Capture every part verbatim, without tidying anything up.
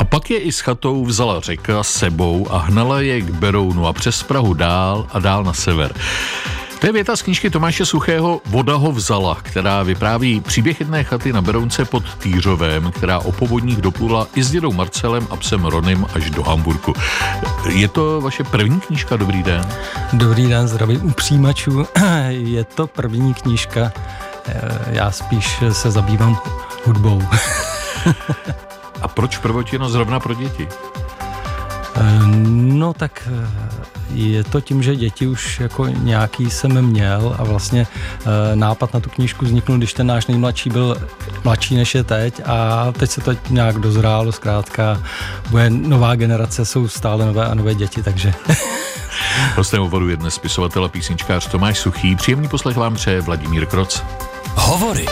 A pak je i s chatou vzala řeka sebou a hnala je k Berounu a přes Prahu dál a dál na sever. To je věta z knížky Tomáše Suchého Voda ho vzala, která vypráví příběh jedné chaty na Berounce pod Týřovem, která o povodních doplula i s dědou Marcelem a psem Ronym až do Hamburku. Je to vaše první knížka? Dobrý den. Dobrý den, zdravím u přijímačů. Je to první knížka. Já spíš se zabývám hudbou. A proč prvotina zrovna pro děti? No tak je to tím, že děti už jako nějaký jsem měl a vlastně nápad na tu knížku vzniknul, když ten náš nejmladší byl mladší než je teď a teď se to nějak dozrálo, zkrátka bude nová generace, jsou stále nové a nové děti, takže... Hostem Hovoru je dnes spisovatel a písničkář Tomáš Suchý. Příjemný poslech vám přeje Vladimír Kroc. Hovory.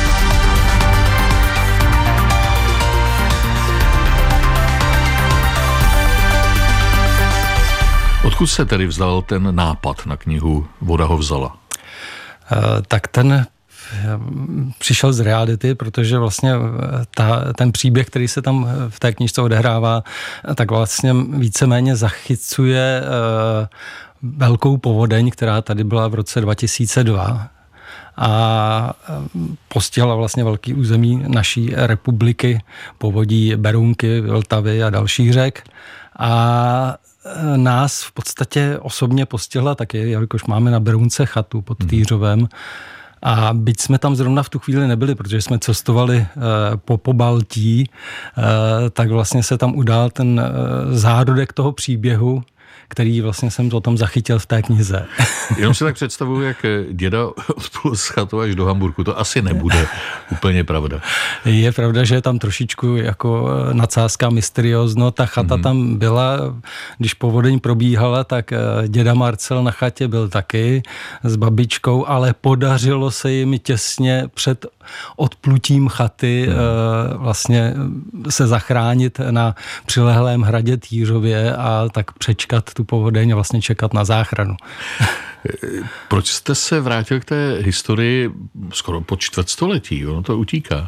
Odkud se tedy vzdal ten nápad na knihu Voda ho vzala? Tak ten přišel z reality, protože vlastně ta, ten příběh, který se tam v té knížce odehrává, tak vlastně víceméně zachycuje velkou povodeň, která tady byla v roce dva tisíce dva a postihla vlastně velký území naší republiky, povodí Berounky, Vltavy a dalších řek. A nás v podstatě osobně postihla taky, jelikož máme na Berounce chatu pod Týřovem. A byť jsme tam zrovna v tu chvíli nebyli, protože jsme cestovali e, po Pobaltí, e, tak vlastně se tam udál ten e, zárodek toho příběhu, který vlastně jsem potom zachytil v té knize. Jenom si tak představuju, jak děda odplul z chatu až do Hamburku. To asi nebude úplně pravda. Je pravda, že je tam trošičku jako nadsázka mysteriózno. Ta chata mm-hmm. tam byla, když povodeň probíhala, tak děda Marcel na chatě byl taky s babičkou, ale podařilo se jim těsně před odplutím chaty mm. vlastně se zachránit na přilehlém hradě Týřově a tak přečkat tu povodeň a vlastně čekat na záchranu. Proč jste se vrátil k té historii skoro po čtvrtstoletí? Ono to utíká.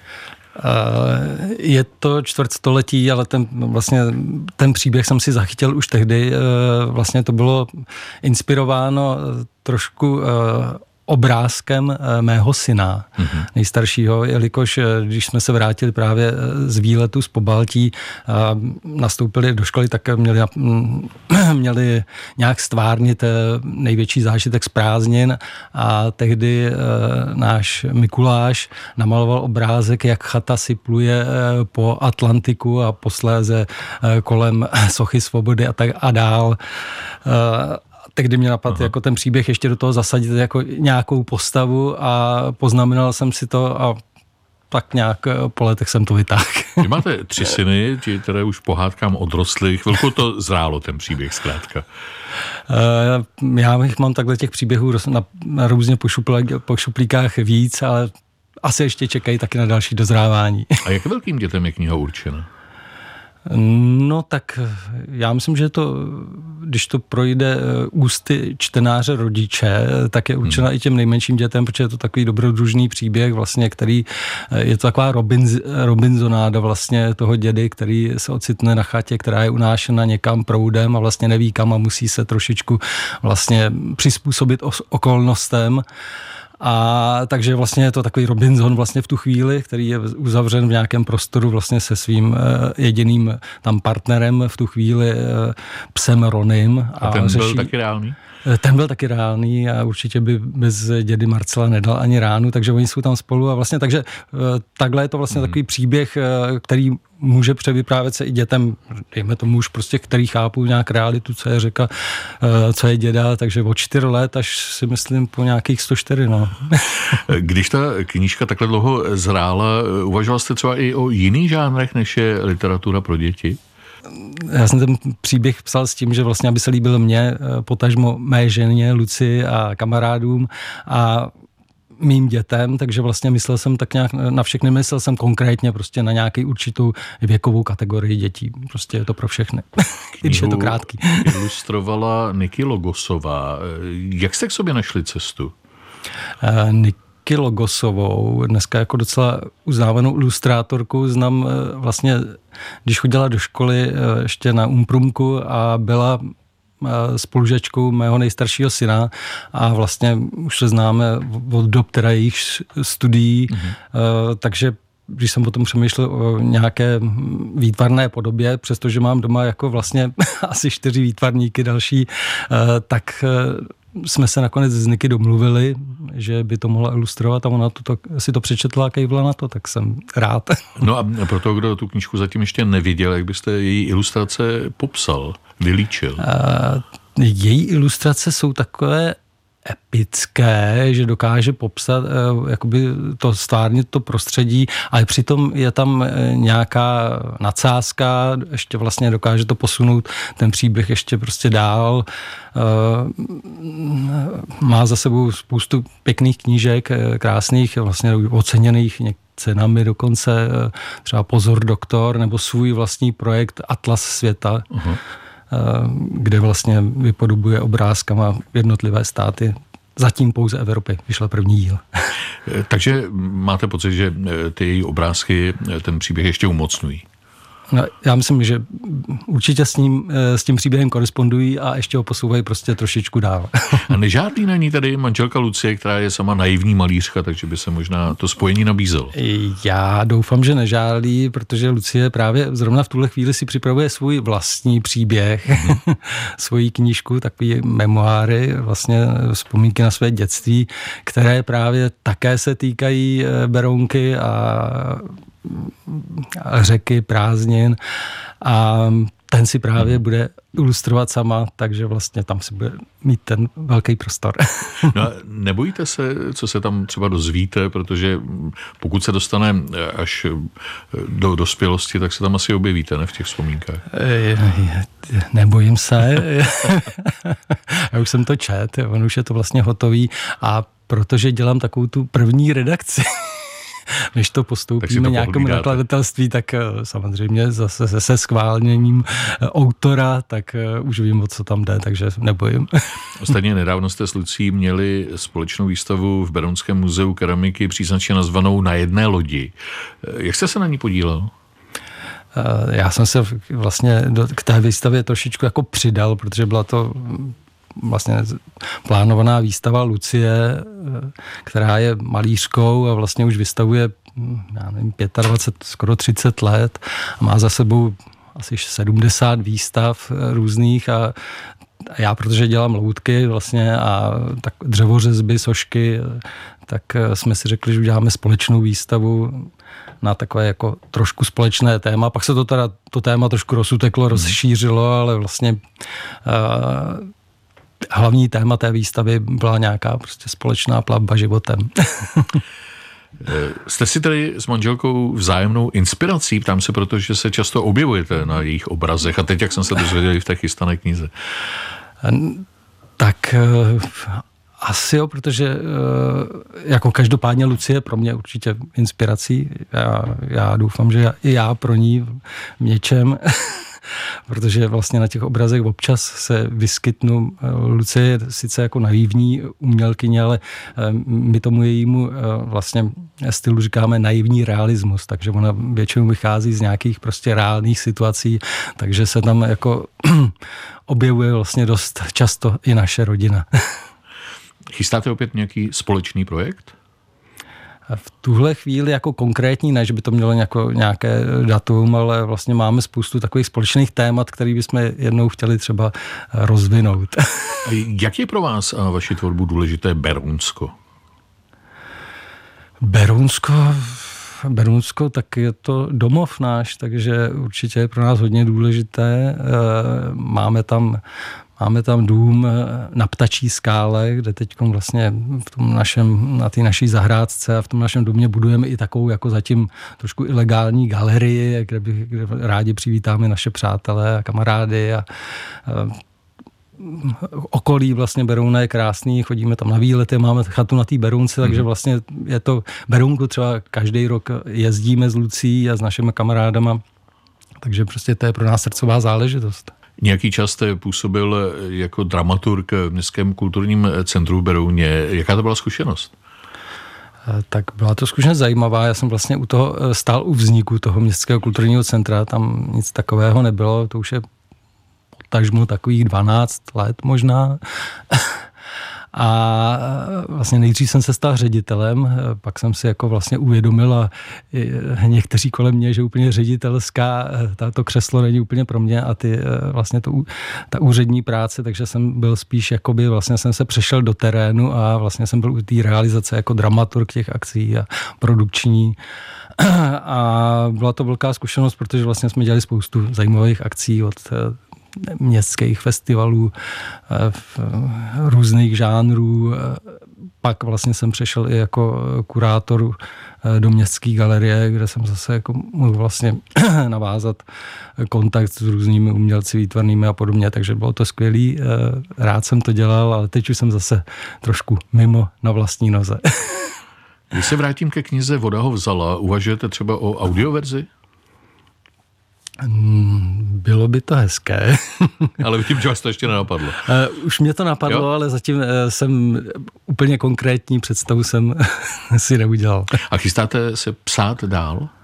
Je to čtvrtstoletí, ale ten, vlastně, ten příběh jsem si zachytil už tehdy. Vlastně to bylo inspirováno trošku obrázkem mého syna, mm-hmm. nejstaršího, jelikož když jsme se vrátili právě z výletu z Pobaltí, nastoupili do školy, tak měli, měli nějak stvárnit největší zážitek z prázdnin a tehdy náš Mikuláš namaloval obrázek, jak chata si pluje po Atlantiku a posléze kolem Sochy svobody a tak a dál. Tehdy mě napadl jako ten příběh ještě do toho zasadit jako nějakou postavu a poznamenal jsem si to a tak nějak po letech jsem to vytáhl. Vy máte tři syny, ti které už pohádkám odrostly. Chvilku to zrálo, ten příběh zkrátka. Já jich mám takhle těch příběhů na, na různě po šuplíkách víc, ale asi ještě čekají taky na další dozrávání. A jak velkým dětem je kniha určena? No tak já myslím, že to, když to projde ústy čtenáře rodiče, tak je určena hmm. i těm nejmenším dětem, protože je to takový dobrodružný příběh vlastně, který je to taková Robinz, Robinsonáda vlastně toho dědy, který se ocitne na chatě, která je unášena někam proudem a vlastně neví kam a musí se trošičku vlastně přizpůsobit okolnostem. A takže vlastně je to takový Robinson vlastně v tu chvíli, který je uzavřen v nějakém prostoru vlastně se svým jediným tam partnerem v tu chvíli psem Ronym. A, a ten řeší, byl taky reálný? Ten byl taky reálný a určitě by bez dědy Marcela nedal ani ránu, takže oni jsou tam spolu a vlastně takže takhle je to vlastně hmm. takový příběh, který může převyprávět se i dětem, dejme tomu už prostě, který chápou nějak realitu, co je řeka, co je děda, takže od čtyř let až si myslím po nějakých sto čtyři, no. Když ta knížka takhle dlouho zrála, uvažoval jste třeba i o jiných žánrech, než je literatura pro děti? Já jsem ten příběh psal s tím, že vlastně, aby se líbil mně, potažmo mé ženě, Luci a kamarádům a mým dětem, takže vlastně myslel jsem tak nějak na všechny, myslel jsem konkrétně prostě na nějaký určitou věkovou kategorii dětí. Prostě je to pro všechny. Když je to krátký. Ilustrovala Niky Logosová. Jak jste k sobě našli cestu? Uh, Lucky Logosovou, dneska jako docela uznávanou ilustrátorku, znám vlastně, když chodila do školy ještě na Umprumku a byla spolužačkou mého nejstaršího syna a vlastně už se známe od dob teda jejich studií, mm-hmm. takže když jsem potom přemýšlel o nějaké výtvarné podobě, přestože mám doma jako vlastně asi čtyři výtvarníky další, tak jsme se nakonec s Niky domluvili, že by to mohla ilustrovat a ona to, to, si to přečetla a kejvla na to, tak jsem rád. No a pro toho, kdo tu knížku zatím ještě neviděl, jak byste její ilustrace popsal, vylíčil? Uh, její ilustrace jsou takové epické, že dokáže popsat uh, jakoby to stvárnit to prostředí, ale přitom je tam nějaká nadsázka, ještě vlastně dokáže to posunout ten příběh ještě prostě dál. Uh, má za sebou spoustu pěkných knížek, krásných, vlastně oceněných cenami dokonce, třeba Pozor doktor, nebo svůj vlastní projekt Atlas světa, uh-huh. kde vlastně vypodobuje obrázkama jednotlivé státy. Zatím pouze Evropy vyšla první díl. Takže máte pocit, že ty její obrázky ten příběh ještě umocňují? No, já myslím, že určitě s ním, s tím příběhem korespondují a ještě ho posouvají prostě trošičku dál. A nežádný na ní tady manželka Lucie, která je sama naivní malířka, takže by se možná to spojení nabízelo. Já doufám, že nežádlí, protože Lucie právě zrovna v tuhle chvíli si připravuje svůj vlastní příběh, hmm. svoji knížku, takový memoáry, vlastně vzpomínky na své dětství, které právě také se týkají Berounky a řeky, prázdnin a ten si právě bude ilustrovat sama, takže vlastně tam si bude mít ten velký prostor. No a nebojíte se, co se tam třeba dozvíte, protože pokud se dostane až do dospělosti, tak se tam asi objevíte, ne, v těch vzpomínkách? Nebojím se. Já už jsem to čet, on už je to vlastně hotový a protože dělám takovou tu první redakci, než to postoupíme nějakému nakladatelství, tak samozřejmě zase se, se schválněním autora, tak už vím, o co tam jde, takže nebojím. Ostatně nedávno jste s Lucí měli společnou výstavu v Berounském muzeu keramiky příznačně nazvanou Na jedné lodi. Jak jste se na ní podílel? Já jsem se vlastně do, k té výstavě trošičku jako přidal, protože byla to vlastně plánovaná výstava Lucie, která je malířkou a vlastně už vystavuje, já nevím, dvacet pět, skoro třicet let a má za sebou asi sedmdesát výstav různých a já, protože dělám loutky vlastně a tak dřevořezby, sošky, tak jsme si řekli, že uděláme společnou výstavu na takové jako trošku společné téma. Pak se to teda, to téma trošku rozuteklo, rozšířilo, ale vlastně uh, hlavní téma té výstavy byla nějaká prostě společná plavba životem. Jste si tedy s manželkou vzájemnou inspirací? Ptám se, protože se často objevujete na jejich obrazech a teď, jak jsem se dozvěděl v té chystané knize. Tak asi jo, protože jako každopádně Lucie pro mě určitě inspirací. Já, já doufám, že i já pro ní v něčem, protože vlastně na těch obrazech občas se vyskytnu. Lucie je sice jako naivní umělkyně, ale my tomu jejímu vlastně stylu říkáme naivní realismus, takže ona většinou vychází z nějakých prostě reálných situací, takže se tam jako objevuje vlastně dost často i naše rodina. Chystáte opět nějaký společný projekt? V tuhle chvíli jako konkrétní, ne, že by to mělo nějako, nějaké datum, ale vlastně máme spoustu takových společných témat, které bychom jednou chtěli třeba rozvinout. Jak je pro vás a vaši tvorbu důležité Berounsko? Berounsko... Berounsko, tak je to domov náš, takže určitě je pro nás hodně důležité. Máme tam Máme tam dům na Ptačí skále, kde teď vlastně v tom našem, na té naší zahrádce a v tom našem domě budujeme i takovou jako zatím trošku ilegální galerii, kde, by, kde rádi přivítáme naše přátelé a kamarády a, a okolí vlastně Berouna je krásný, chodíme tam na výlety, máme chatu na té Berounce, takže vlastně je to Berounku třeba každý rok jezdíme s Lucí a s našimi kamarádama, takže prostě to je pro nás srdcová záležitost. Nějaký čas jste působil jako dramaturg v Městském kulturním centru v Berouně. Jaká to byla zkušenost? Tak byla to skutečně zajímavá. Já jsem vlastně u toho stál u vzniku toho městského kulturního centra. Tam nic takového nebylo. To už je potažmo takových dvanáct let možná. A vlastně nejdřív jsem se stal ředitelem, pak jsem si jako vlastně uvědomil a někteří kolem mě, že úplně ředitelská, to křeslo není úplně pro mě a ty vlastně to, ta úřední práce, takže jsem byl spíš jakoby, vlastně jsem se přešel do terénu a vlastně jsem byl u té realizace jako dramaturg těch akcí a produkční. A byla to velká zkušenost, protože vlastně jsme dělali spoustu zajímavých akcí od městských festivalů v různých žánrů. Pak vlastně jsem přešel i jako kurátor do městské galerie, kde jsem zase jako mohl vlastně navázat kontakt s různými umělci výtvarnými a podobně, takže bylo to skvělý. Rád jsem to dělal, ale teď už jsem zase trošku mimo na vlastní noze. Když se vrátím ke knize Voda ho vzala, uvažujete třeba o audioverzi? Bylo by to hezké. Ale vidím, že vás to ještě nenapadlo. Uh, už mě to napadlo, jo? Ale zatím uh, jsem úplně konkrétní představu jsem si neudělal. A chystáte se psát dál? Uh,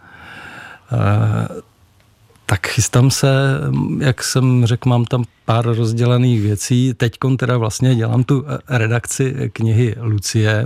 tak chystám se, jak jsem řekl, mám tam pár rozdělaných věcí. Teďkon teda vlastně dělám tu redakci knihy Lucie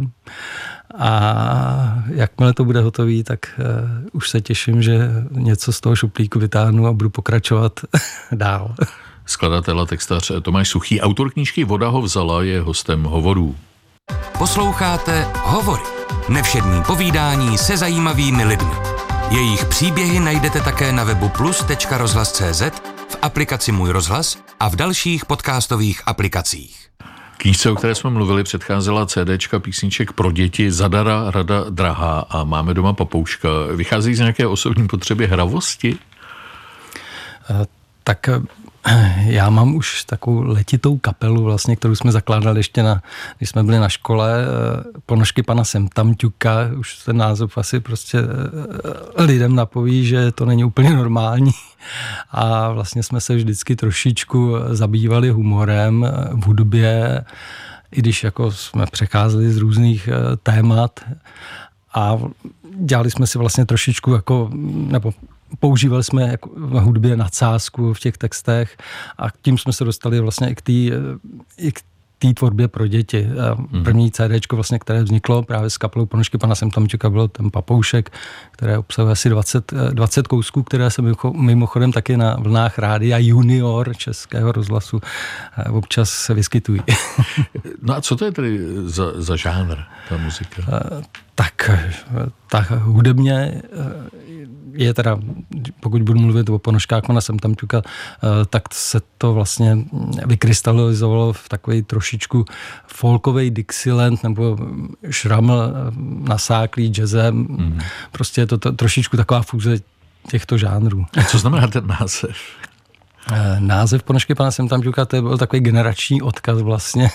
a jakmile to bude hotový, tak uh, už se těším, že něco z toho šuplíku vytáhnu a budu pokračovat dál. Skladatel a textař Tomáš Suchý, autor knížky Voda ho vzala, je hostem Hovorů. Posloucháte Hovory. Nevšední povídání se zajímavými lidmi. Jejich příběhy najdete také na webu plus tečka rozhlas tečka cé zet, v aplikaci Můj rozhlas a v dalších podcastových aplikacích. Knížce, o které jsme mluvili, předcházela CDčka písniček pro děti Zadara, Rada, Drahá a Máme doma papouška. Vychází z nějaké osobní potřeby hravosti? Tak já mám už takovou letitou kapelu, vlastně, kterou jsme zakládali ještě, na, když jsme byli na škole. Ponožky pana Semtamťuka, už ten název asi prostě lidem napoví, že to není úplně normální. A vlastně jsme se vždycky trošičku zabývali humorem v hudbě, i když jako jsme přecházeli z různých témat a dělali jsme si vlastně trošičku jako, nebo používali jsme jako v hudbě nadsázku v těch textech a tím jsme se dostali vlastně i k té i k té tvorbě pro děti. První CDčko, vlastně, které vzniklo právě s kapelou Ponožky pana Semtamťuka, bylo ten Papoušek, které obsahuje asi dvacet, dvacet kousků, které se mimochodem taky na vlnách Rádia Junior Českého rozhlasu občas se vyskytují. No a co to je tedy za, za žánr, ta muzika? Tak, tak hudebně je teda, pokud budu mluvit o ponožkách pana Semtamťuka, tak se to vlastně vykrystalizovalo v takový trošičku folkovej Dixieland nebo šraml nasáklý jazzem. Mm. Prostě je to, to trošičku taková fúze těchto žánrů. A co znamená ten název? Název Ponožky pana Semtamťuka, to byl takový generační odkaz vlastně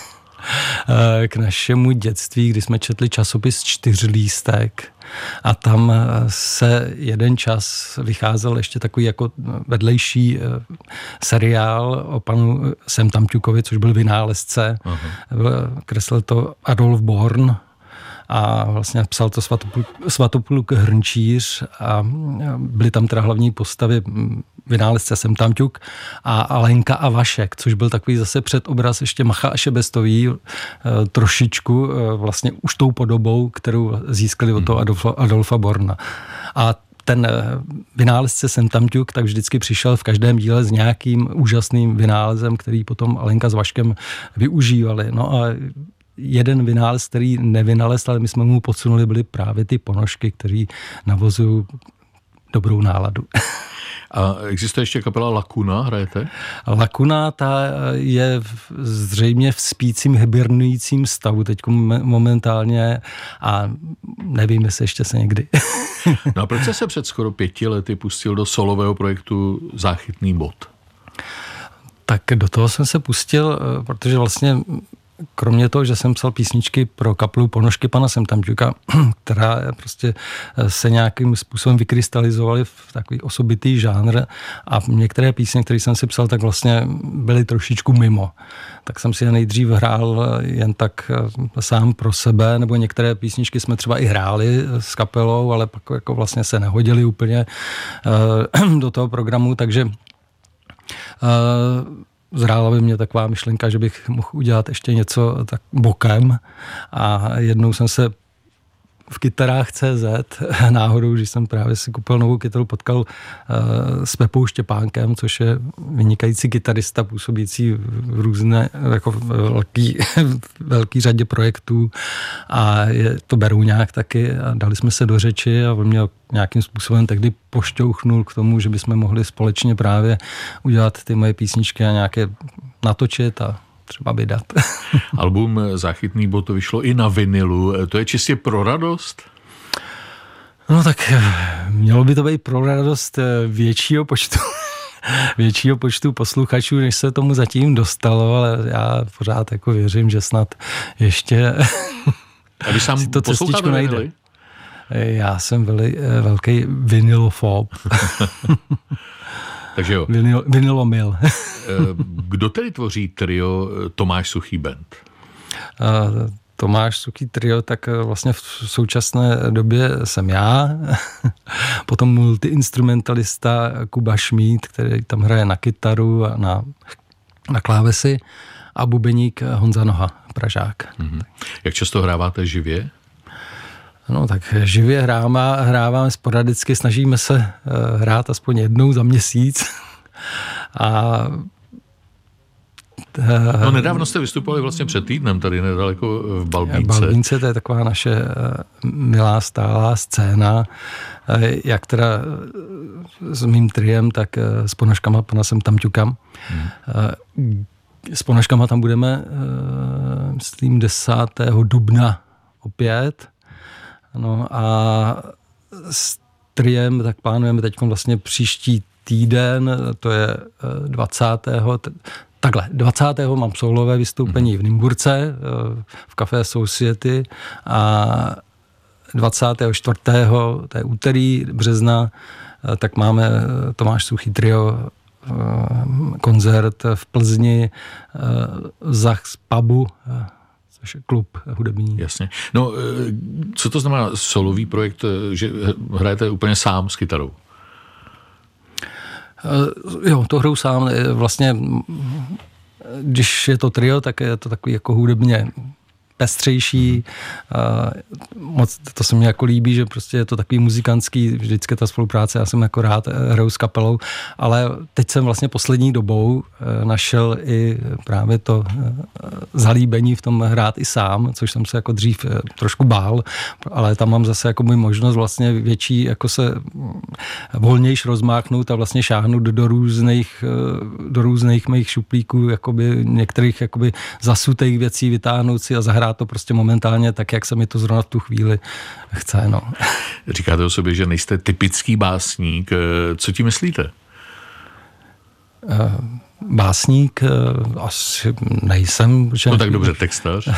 k našemu dětství, kdy jsme četli časopis Čtyřlístek a tam se jeden čas vycházel ještě takový jako vedlejší seriál o panu Semtamťukovi, což byl vynálezce. Uh-huh. Kreslil to Adolf Born a vlastně psal to Svatopluk, Svatopluk Hrnčíř a byly tam teda hlavní postavy vynálezce Semtamťuk a Alenka a Vašek, což byl takový zase předobraz ještě Macha a Šebestový, trošičku vlastně už tou podobou, kterou získali od toho Adolfa, Adolfa Borna. A ten vynálezce Semtamťuk tak vždycky přišel v každém díle s nějakým úžasným vynálezem, který potom Alenka s Vaškem využívali. No a jeden vynález, který nevynalezl, ale my jsme mu podsunuli, byly právě ty ponožky, které navozují dobrou náladu. A existuje ještě kapela Lakuna, hrajete? Lakuna, ta je zřejmě v spícím, hibernujícím stavu teď momentálně a nevím, jestli ještě se někdy. No a proč jste se před skoro pěti lety pustil do solového projektu Záchytný bod? Tak do toho jsem se pustil, protože vlastně kromě toho, že jsem psal písničky pro kapelu Ponožky pana Sem Tamťuka, která prostě se nějakým způsobem vykrystalizovaly v takový osobitý žánr a některé písně, které jsem si psal, tak vlastně byly trošičku mimo. Tak jsem si je nejdřív hrál jen tak sám pro sebe, nebo některé písničky jsme třeba i hráli s kapelou, ale pak jako vlastně se nehodily úplně do toho programu, takže zrála by mě taková myšlenka, že bych mohl udělat ještě něco tak bokem a jednou jsem se v kytarách C Z náhodou, když jsem právě si koupil novou kytaru, potkal uh, s Pepou Štěpánkem, což je vynikající kytarista působící v různé, jako v velký, velký řadě projektů a je to Berouňák taky a dali jsme se do řeči a on mě nějakým způsobem tehdy pošťouchnul k tomu, že bychom mohli společně právě udělat ty moje písničky a nějaké natočit a třeba vydat. Album Záchytný bod to vyšlo i na vinilu. To je čistě pro radost? No tak mělo by to být pro radost většího počtu většího počtu posluchačů, než se tomu zatím dostalo, ale já pořád jako věřím, že snad ještě a vy sám to cestičku najde. Já jsem veli, velký vinilofob. Takže jo. Vinil, vinilomil. Kdo tedy tvoří trio Tomáš Suchý Band? Tomáš Suchý trio, tak vlastně v současné době jsem já, potom multiinstrumentalista Kuba Šmíd, který tam hraje na kytaru a na, na klávesy a bubeník Honza Noha, Pražák. Mm-hmm. Jak často hráváte živě? No tak živě hráme, hráváme sporadicky, snažíme se uh, hrát aspoň jednou za měsíc. A uh, no nedávno jste vystupovali vlastně před týdnem tady nedaleko v Balbínce. Balbínce, to je taková naše uh, milá stálá scéna, uh, jak teda uh, s mým triem, tak uh, s Ponožkama pana Sem Tamťuka. Hmm. Uh, s Ponožkama tam budeme, uh, myslím, desátého dubna opět. No a s triem tak plánujeme teď vlastně příští týden, to je dvacátého Takhle, dvacátého mám soulové vystoupení v Nymburce v Café Society a dvacátého čtvrtého to je úterý března, tak máme Tomáš Suchý trio koncert v Plzni Zach z pubu, což je klub hudební. Jasně. No, co to znamená solový projekt, že hrajete úplně sám s kytarou? Jo, to hraju sám. Vlastně, když je to trio, tak je to takový jako hudebně pestřejší. Moc to se mi jako líbí, že prostě je to takový muzikantský, vždycky ta spolupráce, já jsem jako rád hraju s kapelou, ale teď jsem vlastně poslední dobou našel i právě to zalíbení v tom hrát i sám, což jsem se jako dřív trošku bál, ale tam mám zase jako můj možnost vlastně větší, jako se volnějš rozmáchnout a vlastně šáhnout do různých, do různých mých šuplíků, jakoby některých jakoby zasutých věcí vytáhnout si a zahrát to prostě momentálně tak, jak se mi to zrovna v tu chvíli chce. No. Říkáte o sobě, že nejste typický básník. Co tím myslíte? Básník asi nejsem. Že... No tak dobře, textař.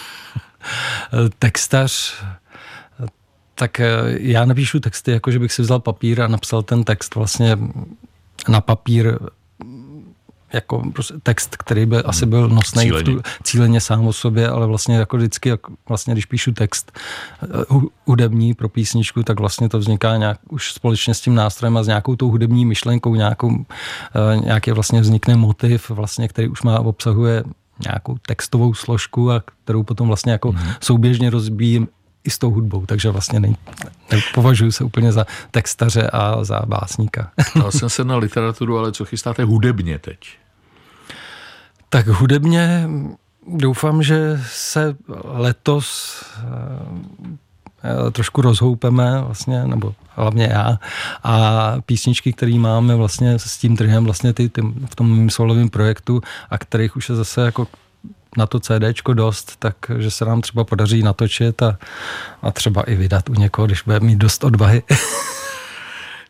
Textař. Tak já napíšu texty, jako že bych si vzal papír a napsal ten text vlastně na papír jako prostě text, který by asi byl nosnej cíleně. V tu, cíleně sám o sobě, ale vlastně jako vždycky, jak vlastně když píšu text hudební pro písničku, tak vlastně to vzniká nějak už společně s tím nástrojem a s nějakou tou hudební myšlenkou, nějakou, nějaký vlastně vznikne motiv, vlastně, který už má, obsahuje nějakou textovou složku a kterou potom vlastně jako mm. souběžně rozbíjím i s tou hudbou, takže vlastně ne, nepovažuji se úplně za textaře a za básníka. Dal jsem se na literaturu, ale co chystáte hudebně teď? Tak hudebně doufám, že se letos trošku rozhoupeme vlastně, nebo hlavně já, a písničky, které máme vlastně s tím trhem vlastně ty, ty, v tom mým solovém projektu a kterých už je zase jako na to CDčko dost, takže se nám třeba podaří natočit a, a třeba i vydat u někoho, když bude mít dost odvahy.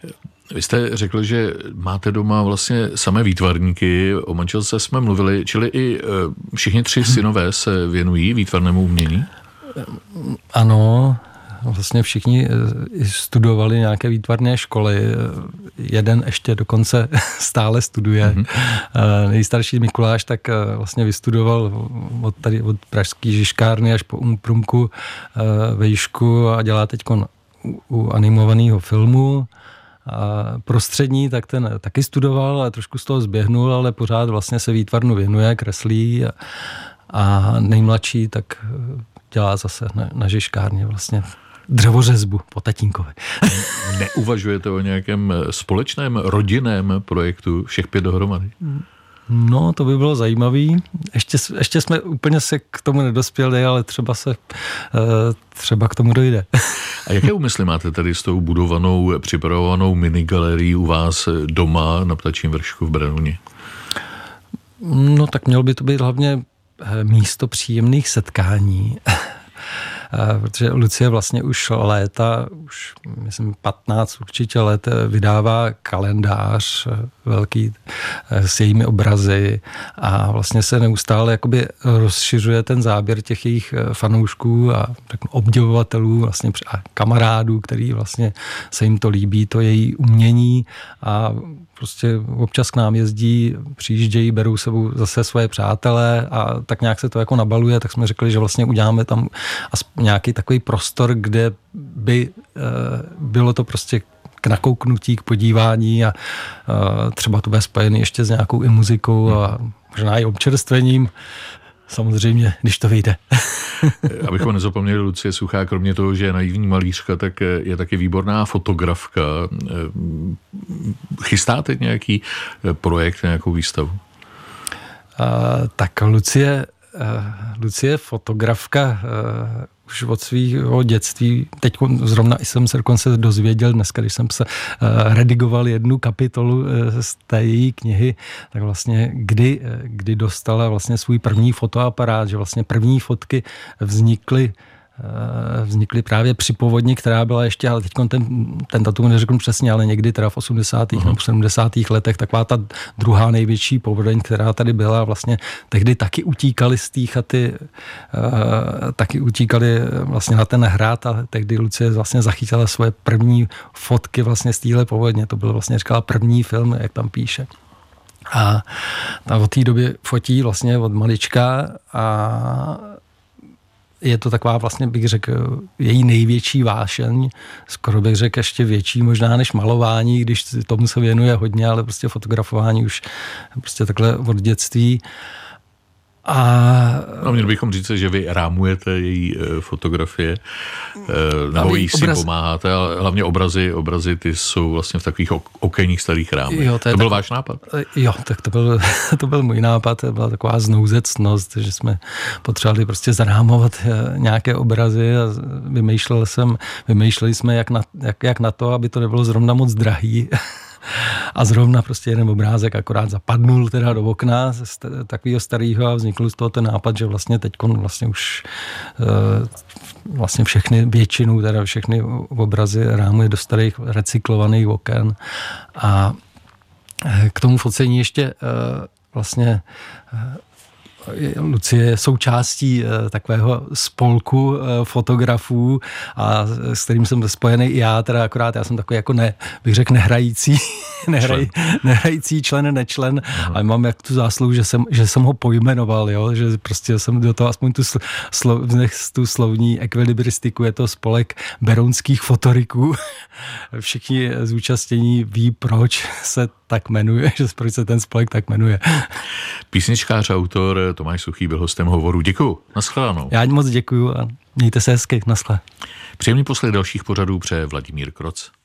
Vy jste řekl, že máte doma vlastně samé výtvarníky, o manželce jsme mluvili, čili i všichni tři synové se věnují výtvarnému umění? Ano, vlastně všichni studovali nějaké výtvarné školy. Jeden ještě dokonce stále studuje. Mm-hmm. Nejstarší Mikuláš tak vlastně vystudoval od, tady, od pražský Žižkárny až po Umprumku vejšku a dělá teď u animovaného filmu. A prostřední, tak ten taky studoval a trošku z toho zběhnul, ale pořád vlastně se výtvarnu věnuje, kreslí a, a nejmladší tak dělá zase na, na Žižkárně vlastně dřevořezbu po tatínkovi. Neuvažujete o nějakém společném rodinném projektu všech pět dohromady? No, to by bylo zajímavý. Ještě, ještě jsme úplně se k tomu nedospěli, ale třeba se třeba k tomu dojde. A jaké úmysly máte tady s tou budovanou, připravovanou minigalerií u vás doma na Ptačím vršku v Berouně? No, tak mělo by to být hlavně místo příjemných setkání. Protože Lucie vlastně už léta, už myslím patnáct určitě let vydává kalendář velký s jejími obrazy a vlastně se neustále jakoby rozšiřuje ten záběr těch jejich fanoušků a obdivovatelů vlastně a kamarádů, který vlastně se jim to líbí, to její umění a prostě občas k nám jezdí, přijíždějí, berou sebou zase svoje přátelé a tak nějak se to jako nabaluje, tak jsme řekli, že vlastně uděláme tam nějaký takový prostor, kde by bylo to prostě k nakouknutí, k podívání a třeba to bude spojený ještě s nějakou i muzikou a možná i občerstvením. Samozřejmě, když to vyjde. Abychom nezapomněli, Lucie Suchá, kromě toho, že je naivní malířka, tak je taky výborná fotografka. Chystáte nějaký projekt, nějakou výstavu? Uh, tak Lucie, uh, Lucie je fotografka uh, už od svého dětství. Teď zrovna jsem se dokonce dozvěděl dneska, když jsem se uh, redigoval jednu kapitolu uh, z té její knihy, tak vlastně kdy, uh, kdy dostala vlastně svůj první fotoaparát, že vlastně první fotky vznikly vznikly právě při povodni, která byla ještě, ale teď ten, ten datum neřeknu přesně, ale někdy teda v osmdesátých uh-huh. nebo sedmdesátých letech, taková ta druhá největší povodeň, která tady byla, vlastně tehdy taky utíkali z té chaty, uh, taky utíkali vlastně na ten hrad a tehdy Lucie vlastně zachytila svoje první fotky vlastně z téhle povodně. To byl vlastně, říkala, první film, jak tam píše. A tam od té doby fotí vlastně od malička a je to taková vlastně, bych řekl, její největší vášeň, skoro bych řekl ještě větší možná než malování, když tomu se věnuje hodně, ale prostě fotografování už prostě takhle od dětství. A no, měli bychom říct, že vy rámujete její fotografie, nebo jí si pomáháte, ale hlavně obrazy, obrazy ty jsou vlastně v takových okenních starých rámech. Jo, to, to byl tak, váš nápad? Jo, tak to byl, to byl můj nápad, to byla taková znouzecnost, že jsme potřebovali prostě zarámovat nějaké obrazy a vymýšlel jsem, vymýšleli jsme, jak na, jak, jak na to, aby to nebylo zrovna moc drahý. A zrovna prostě jeden obrázek akorát zapadnul teda do okna z takového starého a vznikl z toho ten nápad, že vlastně teďkon vlastně už vlastně všechny, většinu, teda všechny obrazy rámuje do starých recyklovaných oken a k tomu focení ještě vlastně Lucie je součástí takového spolku fotografů, a s kterým jsem spojený i já, teda akorát já jsem takový jako ne, bych řekl nehrající, nehraj, nehrající člen, nečlen, aha. Ale mám jak tu zásluhu, že jsem, že jsem ho pojmenoval, jo? Že prostě jsem do toho aspoň tu, slo, tu slovní ekvilibristiku, je to spolek berounských fotoriků. Všichni zúčastnění ví, proč se tak jmenuje, že proč se ten spolek tak jmenuje. Písničkář, autor Tomáš Suchý byl hostem Hovoru. Děkuju. Naschledanou. Já moc děkuju a mějte se hezky. Naschle. Příjemný poslech dalších pořadů přeje Vladimír Kroc.